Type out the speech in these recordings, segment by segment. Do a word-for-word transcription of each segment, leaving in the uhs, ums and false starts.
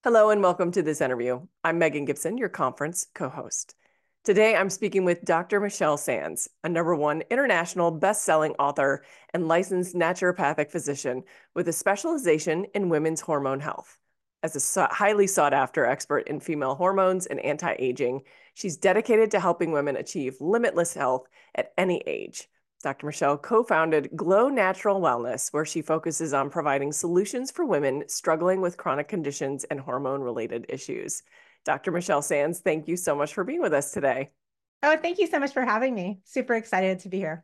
Hello and welcome to this interview. I'm Megan Gibson, your conference co-host. Today, I'm speaking with Doctor Michelle Sands, a number one international best-selling author and licensed naturopathic physician with a specialization in women's hormone health. As a so highly sought-after expert in female hormones and anti-aging, she's dedicated to helping women achieve limitless health at any age. Doctor Michelle co-founded Glow Natural Wellness, where she focuses on providing solutions for women struggling with chronic conditions and hormone-related issues. Doctor Michelle Sands, thank you so much for being with us today. Oh, thank you so much for having me. Super excited to be here.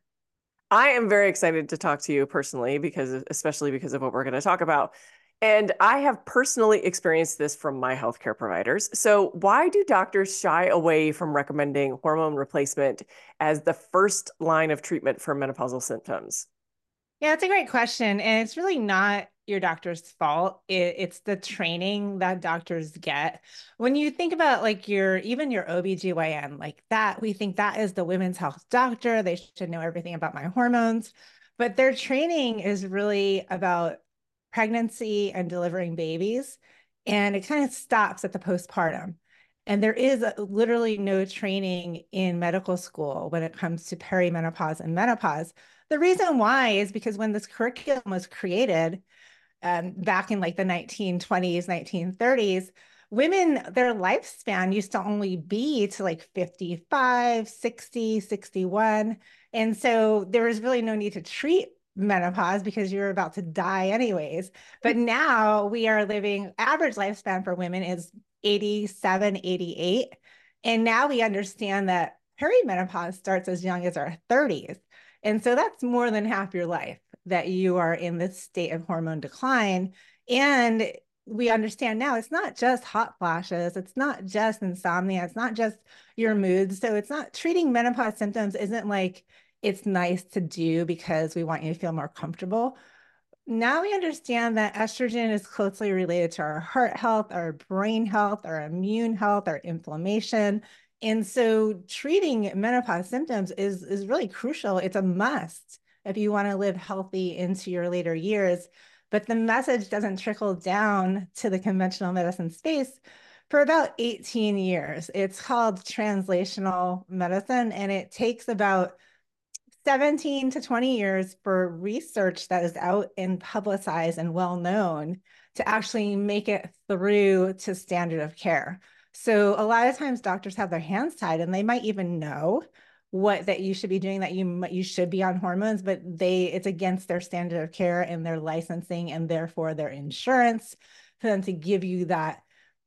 I am very excited to talk to you personally, because especially because of what we're going to talk about. And I have personally experienced this from my healthcare providers. So, why do doctors shy away from recommending hormone replacement as the first line of treatment for menopausal symptoms? Yeah, it's a great question. And it's really not your doctor's fault. It, it's the training that doctors get. When you think about like your, even your O B G Y N, like that, we think that is the women's health doctor. They should know everything about my hormones. But their training is really about pregnancy and delivering babies. And it kind of stops at the postpartum. And there is literally no training in medical school when it comes to perimenopause and menopause. The reason why is because when this curriculum was created um, back in like the nineteen twenties, nineteen thirties, women, their lifespan used to only be to like fifty-five, sixty, sixty-one. And so there was really no need to treat menopause because you're about to die anyways. But now we are living, average lifespan for women is eighty-seven, eighty-eight. And now we understand that perimenopause starts as young as our thirties. And so that's more than half your life that you are in this state of hormone decline. And we understand now it's not just hot flashes, it's not just insomnia, it's not just your moods. So it's not treating menopause symptoms isn't like it's nice to do because we want you to feel more comfortable. Now we understand that estrogen is closely related to our heart health, our brain health, our immune health, our inflammation. And so treating menopause symptoms is, is really crucial. It's a must if you want to live healthy into your later years. But the message doesn't trickle down to the conventional medicine space for about eighteen years. It's called translational medicine, and it takes about seventeen to twenty years for research that is out and publicized and well known to actually make it through to standard of care. So a lot of times doctors have their hands tied and they might even know what that you should be doing, that you you should be on hormones, but they it's against their standard of care and their licensing and therefore their insurance for them to give you that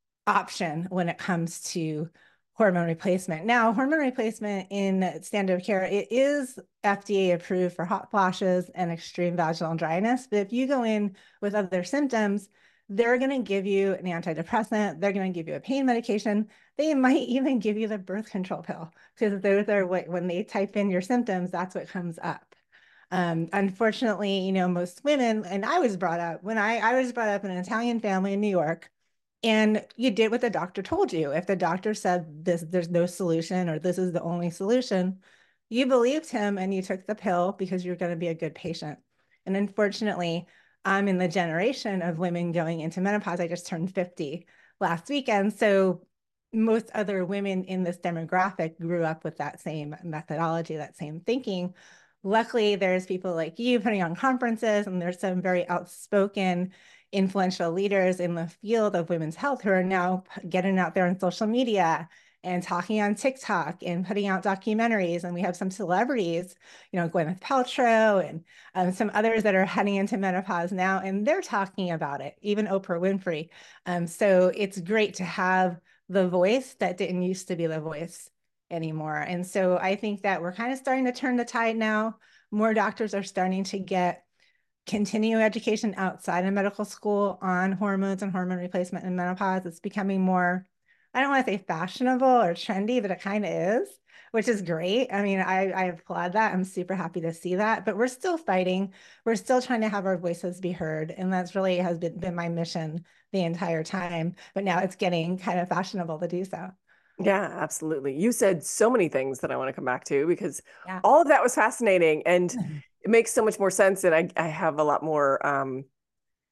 option when it comes to hormone replacement. Now, hormone replacement in standard of care, it is F D A approved for hot flashes and extreme vaginal dryness. But if you go in with other symptoms, they're going to give you an antidepressant. They're going to give you a pain medication. They might even give you the birth control pill because those are what, when they type in your symptoms, that's what comes up. Um, unfortunately, you know, most women, and I was brought up, when I, I was brought up in an Italian family in New York, and you did what the doctor told you. If the doctor said this, there's no solution or this is the only solution, you believed him and you took the pill because you're going to be a good patient. And unfortunately, I'm in the generation of women going into menopause. I just turned fifty last weekend. So most other women in this demographic grew up with that same methodology, that same thinking. Luckily, there's people like you putting on conferences, and there's some very outspoken influential leaders in the field of women's health who are now getting out there on social media and talking on TikTok and putting out documentaries. And we have some celebrities, you know, Gwyneth Paltrow and um, some others that are heading into menopause now, and they're talking about it, even Oprah Winfrey. Um, so it's great to have the voice that didn't used to be the voice anymore. And so I think that we're kind of starting to turn the tide now. More doctors are starting to get continuing education outside of medical school on hormones and hormone replacement and menopause. It's becoming more, I don't want to say fashionable or trendy, but it kind of is, which is great. I mean, I, I applaud that. I'm super happy to see that, but we're still fighting. We're still trying to have our voices be heard. And that's really has been, been my mission the entire time. But now it's getting kind of fashionable to do so. Yeah, absolutely. You said so many things that I want to come back to because Yeah. all of that was fascinating and it makes so much more sense. And I, I have a lot more um,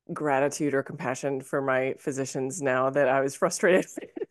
gratitude or compassion for my physicians now that I was frustrated.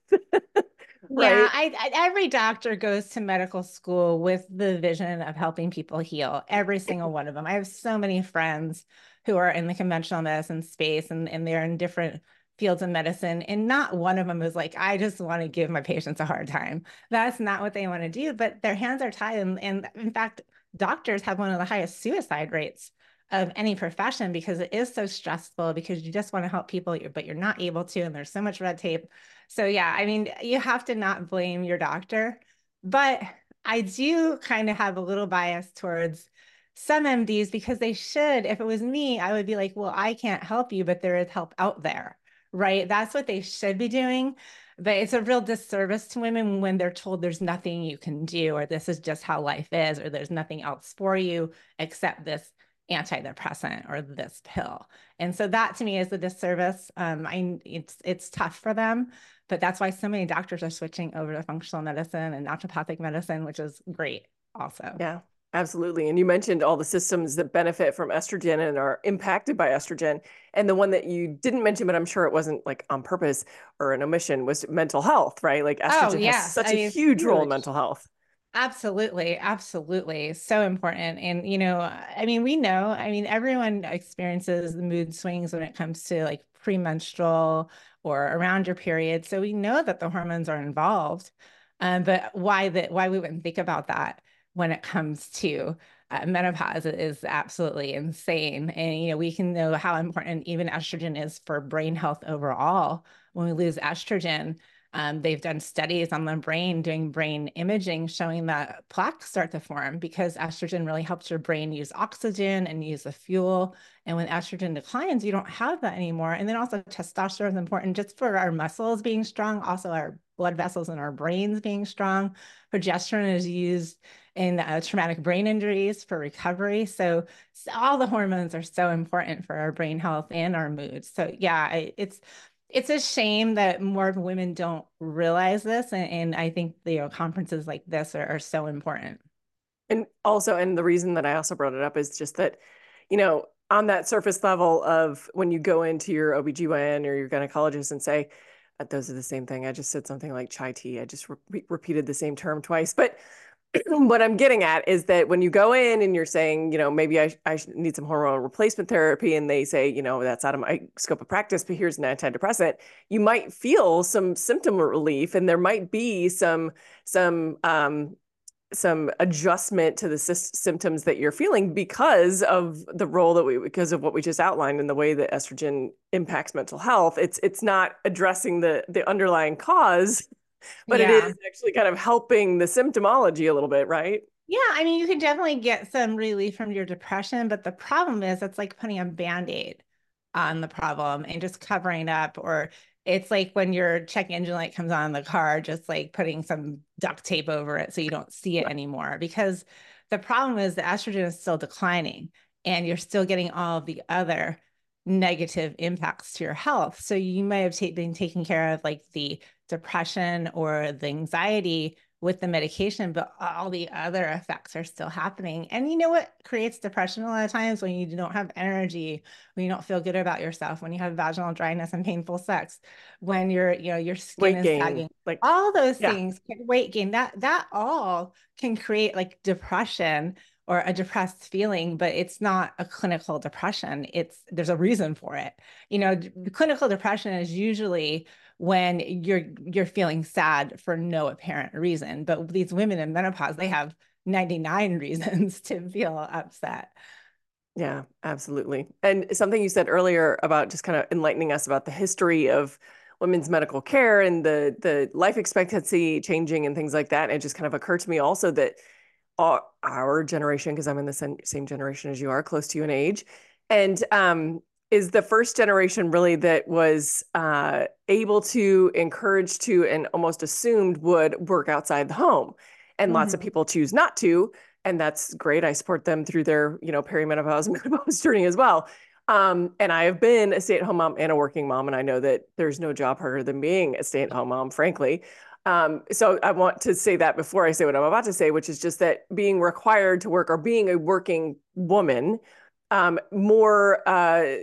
Yeah, Right? I, I every doctor goes to medical school with the vision of helping people heal. Every single one of them. I have so many friends who are in the conventional medicine space and, and they're in different fields of medicine. And not one of them is like, I just want to give my patients a hard time. That's not what they want to do, but their hands are tied. And, and in fact, doctors have one of the highest suicide rates of any profession because it is so stressful because you just want to help people, but you're not able to, and there's so much red tape. So yeah, I mean, you have to not blame your doctor, but I do kind of have a little bias towards some M Ds because they should. If it was me, I would be like, well, I can't help you, but there is help out there, right? That's what they should be doing. But it's a real disservice to women when they're told there's nothing you can do, or this is just how life is, or there's nothing else for you except this antidepressant or this pill. And so that to me is a disservice. Um, I it's it's tough for them, but that's why so many doctors are switching over to functional medicine and naturopathic medicine, which is great also. Yeah, absolutely. And you mentioned all the systems that benefit from estrogen and are impacted by estrogen. And the one that you didn't mention, but I'm sure it wasn't like on purpose or an omission, was mental health, right? Like Oh, estrogen has yes. such I a mean, it's huge role in huge. mental health. Absolutely, absolutely. So important. And, you know, I mean, we know, I mean, everyone experiences the mood swings when it comes to like premenstrual or around your period. So we know that the hormones are involved. Um, but why that why we wouldn't think about that when it comes to uh, menopause is absolutely insane. And, you know, we can know how important even estrogen is for brain health overall. When we lose estrogen, um, they've done studies on the brain, doing brain imaging, showing that plaques start to form because estrogen really helps your brain use oxygen and use the fuel. And when estrogen declines, you don't have that anymore. And then also testosterone is important just for our muscles being strong, also our blood vessels in our brains being strong. Progesterone is used in uh, traumatic brain injuries for recovery. So, so all the hormones are so important for our brain health and our mood. So yeah, I, it's it's a shame that more women don't realize this. And, and I think, you know, conferences like this are, are so important. And also, and the reason that I also brought it up is just that, you know, on that surface level of when you go into your O B G Y N or your gynecologist and say, "Uh, those are the same thing. I just said something like chai tea. I just re repeated the same term twice." But what I'm getting at is that when you go in and you're saying, you know, maybe I, I need some hormone replacement therapy, and they say, you know, that's out of my scope of practice, but here's an antidepressant, you might feel some symptom relief, and there might be some some um, some adjustment to the symptoms that you're feeling because of the role that we because of what we just outlined and the way that estrogen impacts mental health. It's it's not addressing the the underlying cause, but it Yeah. is actually kind of helping the symptomology a little bit, right? Yeah, I mean, you can definitely get some relief from your depression, but the problem is it's like putting a band-aid on the problem and just covering up, or it's like when your check engine light comes on in the car, just like putting some duct tape over it so you don't see it anymore. Because the problem is the estrogen is still declining and you're still getting all of the other negative impacts to your health. So you might have ta been taking care of like the depression or the anxiety with the medication, but all the other effects are still happening. And you know what creates depression a lot of times? When you don't have energy, when you don't feel good about yourself, when you have vaginal dryness and painful sex, when your, you know, your skin Weight is gain, sagging, like, all those yeah, things, weight gain, that that all can create like depression or a depressed feeling, but it's not a clinical depression. It's there's a reason for it. You know, clinical depression is usually when you're you're feeling sad for no apparent reason. But these women in menopause, they have ninety-nine reasons to feel upset. yeah, absolutely. And something you said earlier about just kind of enlightening us about the history of women's medical care and the the life expectancy changing and things like that. And it just kind of occurred to me also that our, our generation, because I'm in the same, same generation as you are, close to you in age, and um, is the first generation really that was uh, able to encourage to and almost assumed would work outside the home. And lots of Mhm. people choose not to, and that's great. I support them through their, you know, perimenopause and menopause journey as well. Um, and I have been a stay-at-home mom and a working mom, and I know that there's no job harder than being a stay-at-home mom, frankly. Um, so I want to say that before I say what I'm about to say, which is just that being required to work or being a working woman, um, more uh,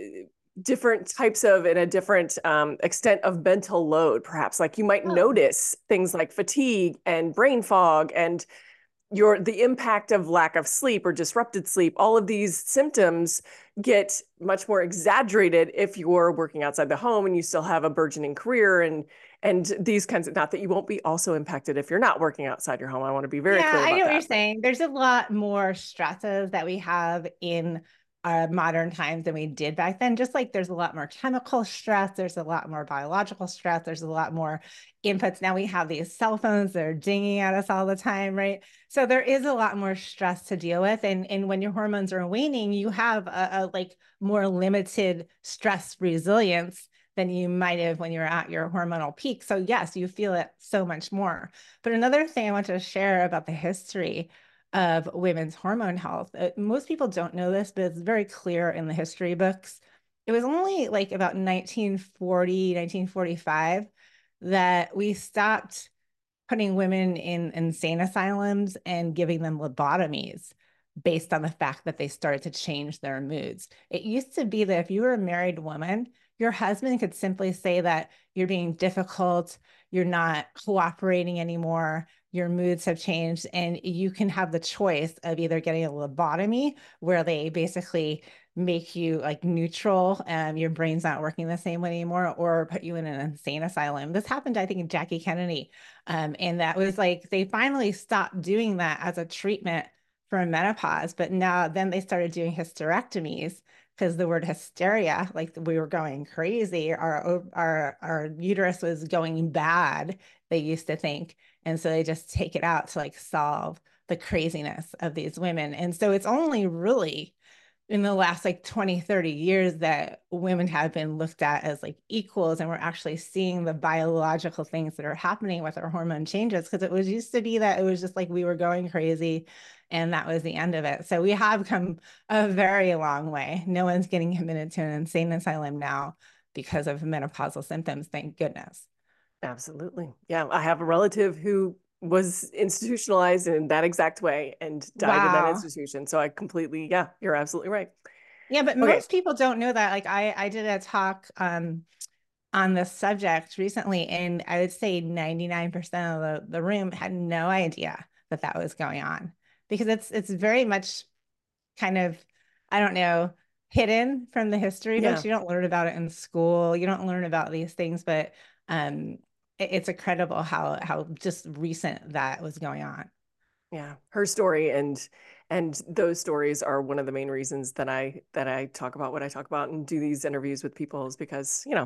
different types of and a different um, extent of mental load, perhaps. Like you might Oh. notice things like fatigue and brain fog and your the impact of lack of sleep or disrupted sleep. All of these symptoms get much more exaggerated if you're working outside the home and you still have a burgeoning career and and these kinds of, not that you won't be also impacted if you're not working outside your home. I want to be very Yeah, clear I about know what you're that. But saying. There's a lot more stresses that we have in uh, modern times than we did back then. Just like there's a lot more chemical stress, there's a lot more biological stress, there's a lot more inputs. Now we have these cell phones that are dinging at us all the time, right? So there is a lot more stress to deal with. And, and when your hormones are waning, you have a, a like more limited stress resilience than you might have when you're at your hormonal peak. So yes, you feel it so much more. But another thing I want to share about the history of women's hormone health, uh, most people don't know this, but it's very clear in the history books. It was only like about nineteen forty, nineteen forty-five that we stopped putting women in insane asylums and giving them lobotomies based on the fact that they started to change their moods. It used to be that if you were a married woman, your husband could simply say that you're being difficult, you're not cooperating anymore, your moods have changed, and you can have the choice of either getting a lobotomy, where they basically make you like neutral and your brain's not working the same way anymore, or put you in an insane asylum. This happened, I think, in Jackie Kennedy. Um, and that was like, they finally stopped doing that as a treatment for menopause, but now then they started doing hysterectomies because the word hysteria, like we were going crazy, our, our, our uterus was going bad, they used to think. And so they just take it out to like solve the craziness of these women. And so it's only really in the last like twenty, thirty years that women have been looked at as like equals, and we're actually seeing the biological things that are happening with our hormone changes, because it was used to be that it was just like we were going crazy and that was the end of it. So we have come a very long way. No one's getting admitted to an insane asylum now because of menopausal symptoms, thank goodness. absolutely. Yeah, I have a relative who was institutionalized in that exact way and died in that Wow. institution. So I completely, yeah, you're absolutely right. Yeah, but Okay. most people don't know that. Like I, I did a talk um, on this subject recently, and I would say ninety-nine percent of the, the room had no idea that that was going on, because it's it's very much kind of, I don't know, hidden from the history books. Yeah. You don't learn about it in school. You don't learn about these things, but um, it, it's incredible how how just recent that was going on. Yeah. Her story and and those stories are one of the main reasons that I that I talk about what I talk about and do these interviews with people, is because, you know,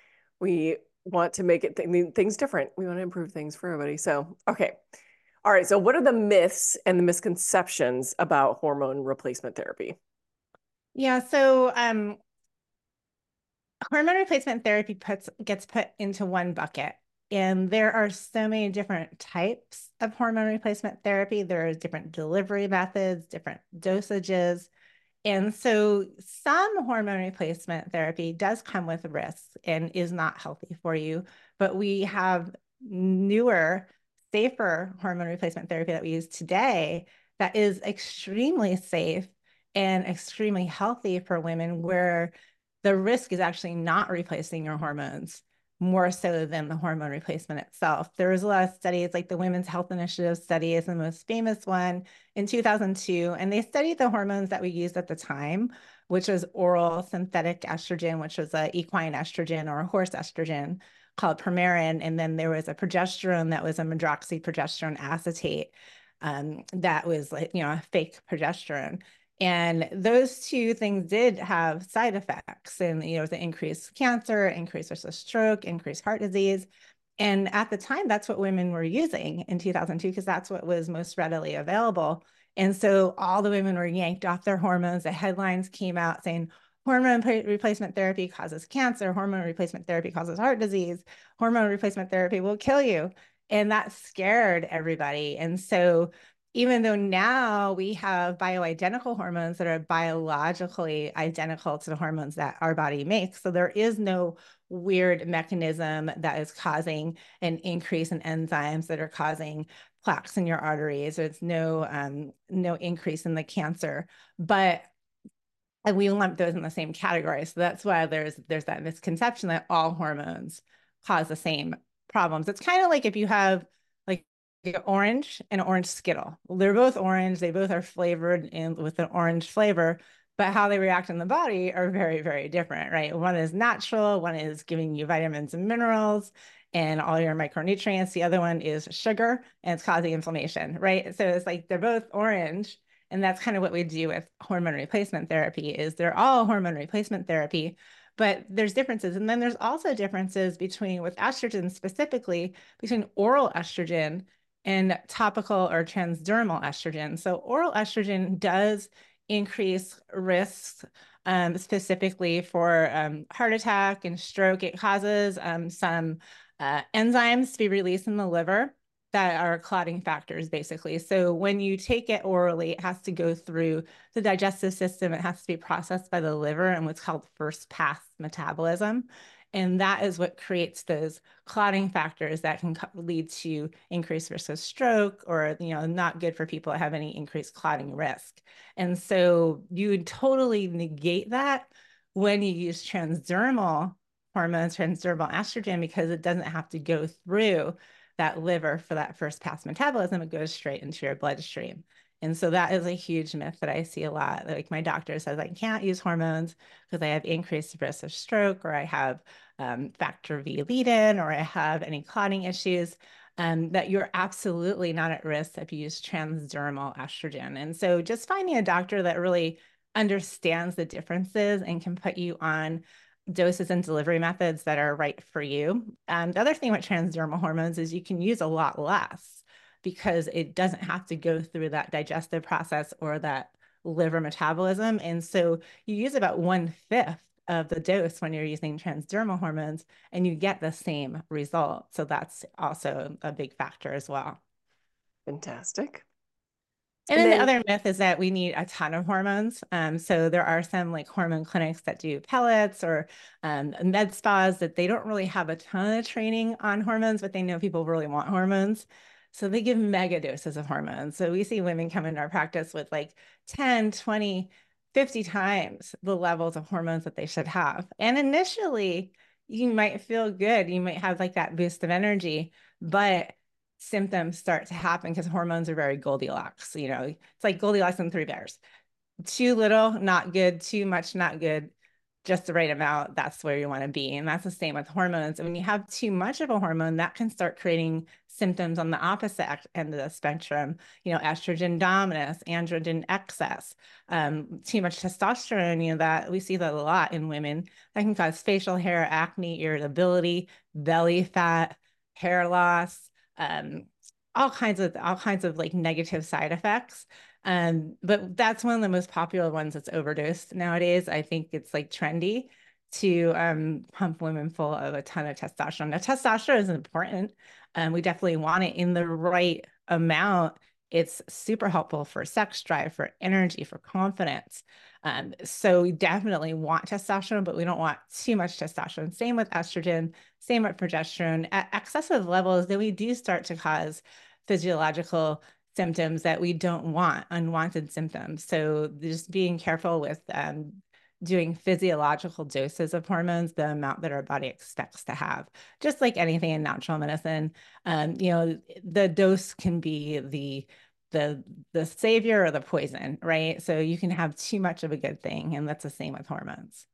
we want to make it th things different. We want to improve things for everybody. So, okay. All right. So what are the myths and the misconceptions about hormone replacement therapy? Yeah, so um, hormone replacement therapy puts gets put into one bucket. And there are so many different types of hormone replacement therapy. There are different delivery methods, different dosages. And so some hormone replacement therapy does come with risks and is not healthy for you. But we have newer, safer hormone replacement therapy that we use today that is extremely safe and extremely healthy for women, where the risk is actually not replacing your hormones more so than the hormone replacement itself. There was a lot of studies, like the Women's Health Initiative study is the most famous one in two thousand two, and they studied the hormones that we used at the time, which was oral synthetic estrogen, which was a equine estrogen or a horse estrogen called Premarin, and then there was a progesterone that was a medroxyprogesterone acetate, um, that was like, you know, a fake progesterone. And those two things did have side effects, and you know, the increased cancer, increased risk of stroke, increased heart disease. And at the time, that's what women were using in two thousand two, because that's what was most readily available. And so all the women were yanked off their hormones. The headlines came out saying hormone replacement therapy causes cancer, hormone replacement therapy causes heart disease, hormone replacement therapy will kill you. And that scared everybody. And so even though now we have bioidentical hormones that are biologically identical to the hormones that our body makes, so there is no weird mechanism that is causing an increase in enzymes that are causing plaques in your arteries. There's no um, no increase in the cancer, but and we lump those in the same category. So that's why there's there's that misconception that all hormones cause the same problems. It's kind of like if you have like an orange and an orange Skittle. Well, they're both orange. They both are flavored in with an orange flavor, but how they react in the body are very, very different, right? One is natural, one is giving you vitamins and minerals and all your micronutrients. The other one is sugar and it's causing inflammation, right? So it's like they're both orange. And that's kind of what we do with hormone replacement therapy is they're all hormone replacement therapy, but there's differences. And then there's also differences between with estrogen specifically between oral estrogen and topical or transdermal estrogen. So oral estrogen does increase risks um, specifically for um, heart attack and stroke. It causes um, some uh, enzymes to be released in the liver that are clotting factors, basically. So when you take it orally, it has to go through the digestive system. It has to be processed by the liver and what's called first pass metabolism. And that is what creates those clotting factors that can lead to increased risk of stroke or, you know, not good for people that have any increased clotting risk. And so you would totally negate that when you use transdermal hormones, transdermal estrogen, because it doesn't have to go through that liver for that first pass metabolism. It goes straight into your bloodstream. And so that is a huge myth that I see a lot. Like my doctor says, I can't use hormones because I have increased risk of stroke, or I have um, factor V lead-in, or I have any clotting issues. Um, that you're absolutely not at risk if you use transdermal estrogen. And so just finding a doctor that really understands the differences and can put you on doses and delivery methods that are right for you. Um, the other thing with transdermal hormones is you can use a lot less because it doesn't have to go through that digestive process or that liver metabolism. And so you use about one fifth of the dose when you're using transdermal hormones and you get the same result. So that's also a big factor as well. Fantastic. And And then the then, other myth is that we need a ton of hormones. Um, so there are some like hormone clinics that do pellets or um, med spas that they don't really have a ton of training on hormones, but they know people really want hormones. So they give mega doses of hormones. So we see women come into our practice with like ten, twenty, fifty times the levels of hormones that they should have. And initially, you might feel good. You might have like that boost of energy, but symptoms start to happen because hormones are very Goldilocks. You know, it's like Goldilocks and Three Bears. Too little, not good. Too much, not good. Just the right amount, that's where you want to be. And that's the same with hormones. And when you have too much of a hormone, that can start creating symptoms on the opposite end of the spectrum. You know, estrogen dominance, androgen excess, um, too much testosterone, you know, that we see that a lot in women. That can cause facial hair, acne, irritability, belly fat, hair loss, um, all kinds of all kinds of like negative side effects. Um, but that's one of the most popular ones that's overdosed nowadays. I think it's like trendy to um, pump women full of a ton of testosterone. Now, testosterone is important. Um, we definitely want it in the right amount. It's super helpful for sex drive, for energy, for confidence. Um, so we definitely want testosterone, but we don't want too much testosterone. Same with estrogen, same with progesterone. At excessive levels, then we do start to cause physiological symptoms that we don't want, unwanted symptoms. So just being careful with um, doing physiological doses of hormones, the amount that our body expects to have. Just like anything in natural medicine, um, you know, the dose can be the the the savior or the poison, right? So you can have too much of a good thing, and that's the same with hormones.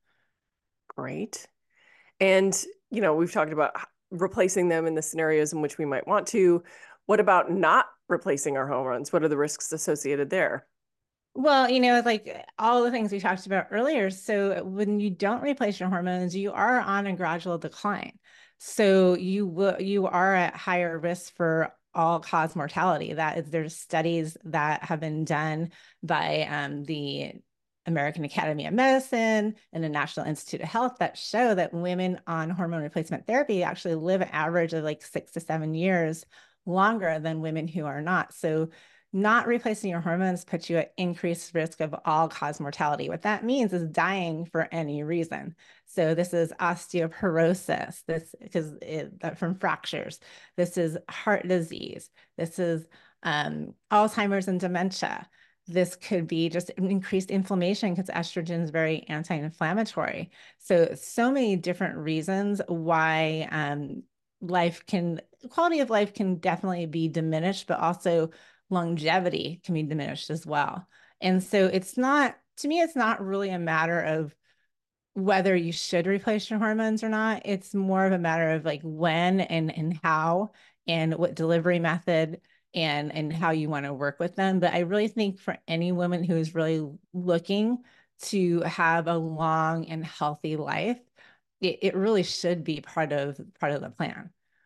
great. And, you know, we've talked about replacing them in the scenarios in which we might want to. What about not replacing our hormones? What are the risks associated there? Well, you know, like all the things we talked about earlier. So when you don't replace your hormones, you are on a gradual decline. So you will you are at higher risk for all cause mortality. That is, there's studies that have been done by um, the American Academy of Medicine and the National Institute of Health that show that women on hormone replacement therapy actually live an average of like six to seven years longer than women who are not. So not replacing your hormones puts you at increased risk of all-cause mortality. What that means is dying for any reason. So this is osteoporosis, this because from fractures. This is heart disease. This is um, Alzheimer's and dementia. this could be just increased inflammation because estrogen is very anti-inflammatory. So, so many different reasons why um, life can, quality of life can definitely be diminished, but also longevity can be diminished as well. And so it's not, to me, it's not really a matter of whether you should replace your hormones or not. It's more of a matter of like when and and how and what delivery method and and how you want to work with them. But I really think for any woman who is really looking to have a long and healthy life, it, it really should be part of part of the plan.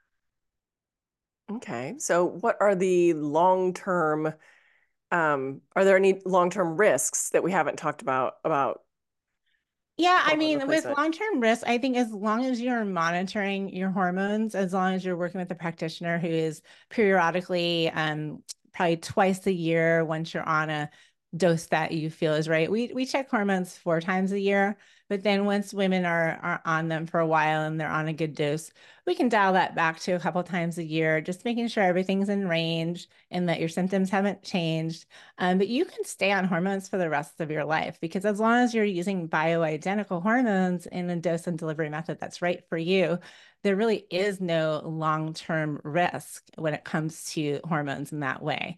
Okay. So what are the long-term, um, are there any long-term risks that we haven't talked about about Yeah, I hormone mean, with replacement? long-term risk, I think as long as you're monitoring your hormones, as long as you're working with a practitioner who is periodically, um, probably twice a year, once you're on a dose that you feel is right. We we check hormones four times a year, but then once women are are on them for a while and they're on a good dose, we can dial that back to a couple times a year, just making sure everything's in range and that your symptoms haven't changed. Um, but you can stay on hormones for the rest of your life because as long as you're using bioidentical hormones in a dose and delivery method that's right for you, there really is no long-term risk when it comes to hormones in that way.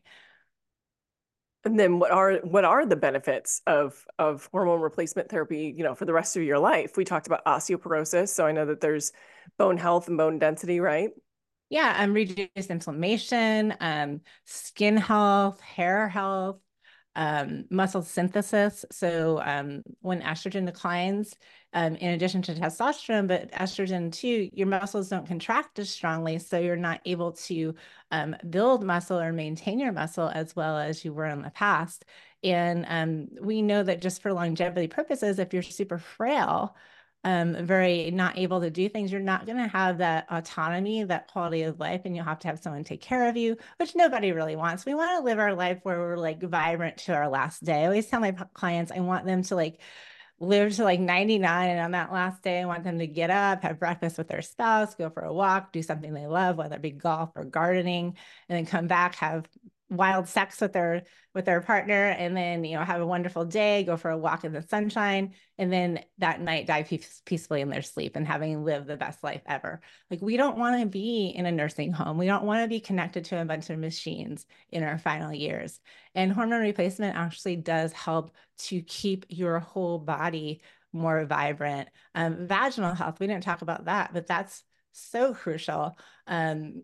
And then what are what are the benefits of of hormone replacement therapy, you know, for the rest of your life? We talked about osteoporosis, so I know that there's bone health and bone density, right? Yeah, um, reduced inflammation, um, skin health, hair health, um, muscle synthesis. So um, when estrogen declines, um, in addition to testosterone, but estrogen too, your muscles don't contract as strongly, so you're not able to um, build muscle or maintain your muscle as well as you were in the past. And um, we know that just for longevity purposes, if you're super frail, um, very not able to do things, you're not going to have that autonomy, that quality of life, and you'll have to have someone take care of you, which nobody really wants. We want to live our life where we're like vibrant to our last day. I always tell my clients I want them to like live to like ninety-nine. And on that last day, I want them to get up, have breakfast with their spouse, go for a walk, do something they love, whether it be golf or gardening, and then come back, have wild sex with their with their partner, and then you know have a wonderful day, go for a walk in the sunshine, and then that night die peace, peacefully in their sleep and having lived the best life ever. Like we don't want to be in a nursing home. We don't want to be connected to a bunch of machines in our final years. And hormone replacement actually does help to keep your whole body more vibrant. Um, vaginal health, we didn't talk about that, but that's so crucial. Um,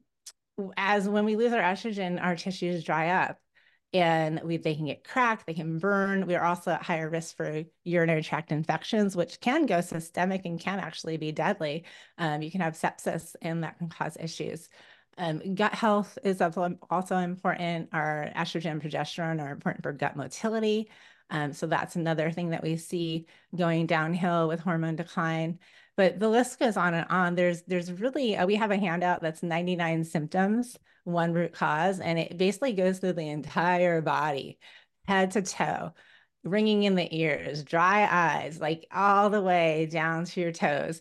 as when we lose our estrogen, our tissues dry up and we, they can get cracked, they can burn. We're also at higher risk for urinary tract infections, which can go systemic and can actually be deadly. Um, you can have sepsis and that can cause issues. Um, gut health is also important. Our estrogen and progesterone are important for gut motility. Um, so that's another thing that we see going downhill with hormone decline. But the list goes on and on. There's there's really uh, we have a handout that's ninety-nine symptoms, one root cause, and it basically goes through the entire body, head to toe, ringing in the ears, dry eyes, like all the way down to your toes.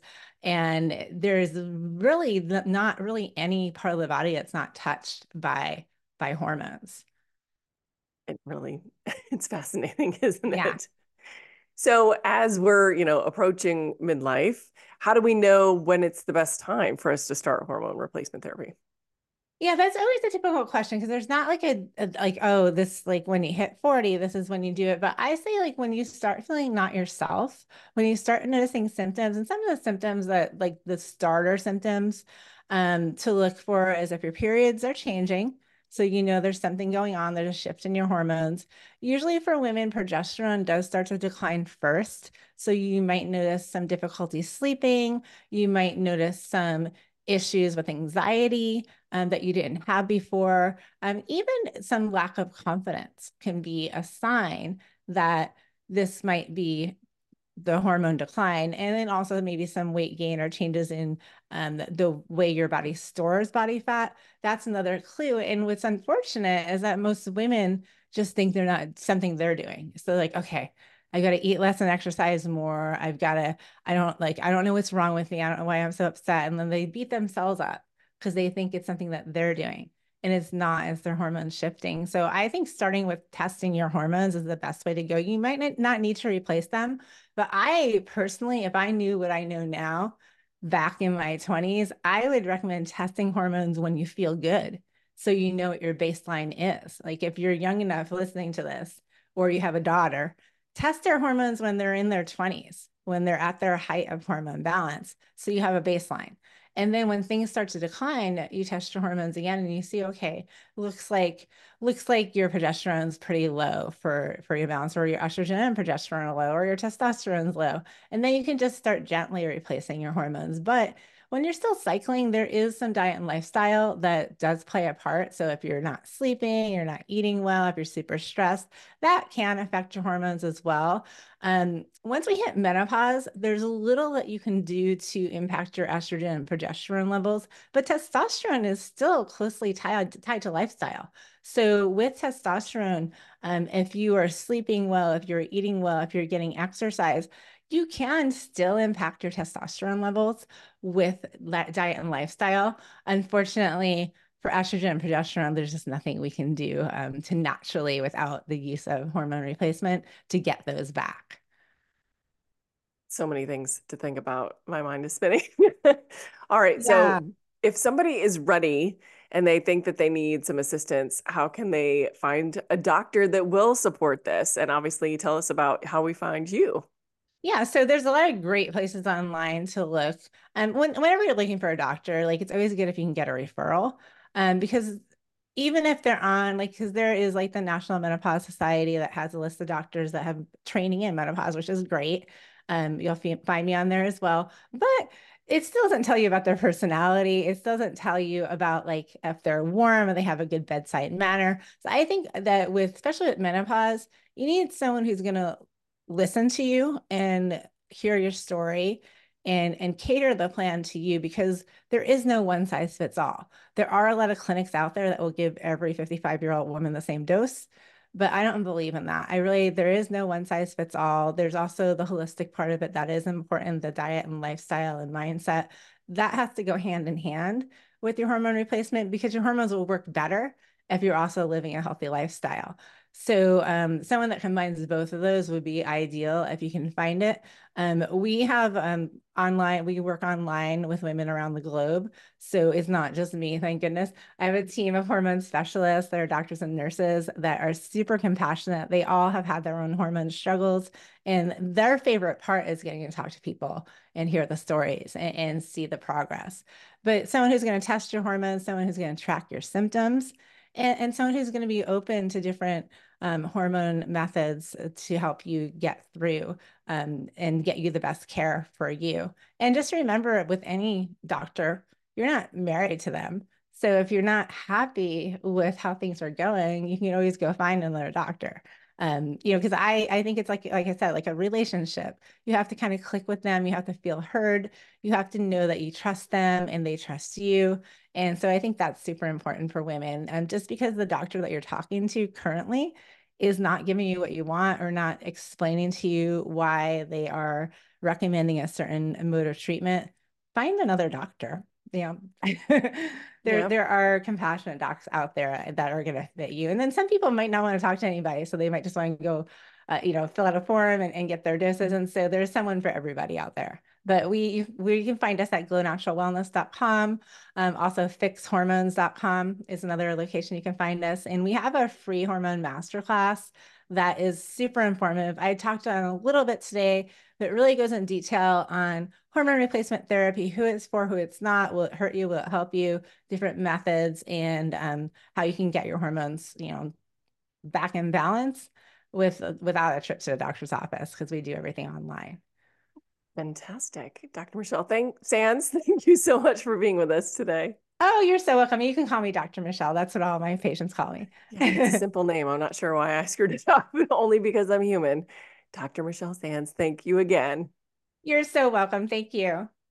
And there's really not really any part of the body that's not touched by by hormones. It really, it's fascinating, isn't Yeah. it? So as we're, you know, approaching midlife, how do we know when it's the best time for us to start hormone replacement therapy? Yeah, that's always a typical question because there's not like a, a like, oh, this like when you hit forty, this is when you do it. But I say like when you start feeling not yourself, when you start noticing symptoms, and some of the symptoms that like the starter symptoms um to look for is if your periods are changing. So you know there's something going on, there's a shift in your hormones. Usually for women, progesterone does start to decline first. So you might notice some difficulty sleeping, you might notice some issues with anxiety um, that you didn't have before. Um, even some lack of confidence can be a sign that this might be the hormone decline. And then also maybe some weight gain or changes in um, the way your body stores body fat. That's another clue. And what's unfortunate is that most women just think they're not something they're doing. So like, okay, I got to eat less and exercise more. I've got to, I don't like, I don't know what's wrong with me. I don't know why I'm so upset. And then they beat themselves up because they think it's something that they're doing. and it's not as their hormones shifting. So I think starting with testing your hormones is the best way to go. You might not need to replace them, but I personally, if I knew what I know now back in my twenties, I would recommend testing hormones when you feel good. So you know what your baseline is. Like if you're young enough listening to this, or you have a daughter, test their hormones when they're in their twenties, when they're at their height of hormone balance. So you have a baseline. And then when things start to decline, you test your hormones again and you see, okay, looks like looks like your progesterone's pretty low for, for your balance, or your estrogen and progesterone are low, or your testosterone's low. And then you can just start gently replacing your hormones. But when you're still cycling, there is some diet and lifestyle that does play a part. So if you're not sleeping, you're not eating well, if you're super stressed, that can affect your hormones as well. Um, once we hit menopause, there's a little that you can do to impact your estrogen and progesterone levels, but testosterone is still closely tied, tied to lifestyle. So with testosterone, um, if you are sleeping well, if you're eating well, if you're getting exercise, you can still impact your testosterone levels with diet and lifestyle. Unfortunately, for estrogen and progesterone, there's just nothing we can do um, to naturally, without the use of hormone replacement, to get those back. So many things to think about. My mind is spinning. All right. Yeah. So if somebody is ready and they think that they need some assistance, how can they find a doctor that will support this? And obviously, tell us about how we find you. Yeah, so there's a lot of great places online to look. And when, whenever you're looking for a doctor, like it's always good if you can get a referral. Um, because even if they're on, like, because there is like the National Menopause Society that has a list of doctors that have training in menopause, which is great. Um, you'll find me on there as well. But it still doesn't tell you about their personality. It doesn't tell you about like if they're warm or they have a good bedside manner. So I think that with, especially with menopause, you need someone who's going to listen to you and hear your story and and cater the plan to you, because there is no one size fits all. There are a lot of clinics out there that will give every fifty-five year old woman the same dose, but I don't believe in that. I really, there is no one size fits all. There's also the holistic part of it that is important, the diet and lifestyle and mindset. That has to go hand in hand with your hormone replacement, because your hormones will work better if you're also living a healthy lifestyle. So um, someone that combines both of those would be ideal if you can find it. Um, we have um, online, we work online with women around the globe. So it's not just me, thank goodness. I have a team of hormone specialists. There are doctors and nurses that are super compassionate. They all have had their own hormone struggles. And their favorite part is getting to talk to people and hear the stories and, and see the progress. But someone who's going to test your hormones, someone who's going to track your symptoms, and, and someone who's going to be open to different um, hormone methods to help you get through um, and get you the best care for you. And just remember, with any doctor, you're not married to them. So if you're not happy with how things are going, you can always go find another doctor. Um, you know, because I I think it's like like I said, like a relationship. You have to kind of click with them. You have to feel heard. You have to know that you trust them and they trust you. And so I think that's super important for women. And just because the doctor that you're talking to currently is not giving you what you want, or not explaining to you why they are recommending a certain mode of treatment, find another doctor. You know, there Yeah. there are compassionate docs out there that are going to fit you. And then some people might not want to talk to anybody, so they might just want to go, uh, you know, fill out a form and, and get their doses. And so there's someone for everybody out there. But we we can find us at glow natural wellness dot com. Um, also, fix hormones dot com is another location you can find us. And we have a free hormone masterclass that is super informative. I talked on a little bit today that really goes in detail on hormone replacement therapy, who it's for, who it's not, will it hurt you, will it help you, different methods, and um, how you can get your hormones, you know, back in balance with without a trip to a doctor's office, because we do everything online. Fantastic. Doctor Michelle thank, Sands, thank you so much for being with us today. Oh, you're so welcome. You can call me Doctor Michelle. That's what all my patients call me. Yeah, it's a simple name. I'm not sure why I screwed it up, only because I'm human. Doctor Michelle Sands, thank you again. You're so welcome. Thank you.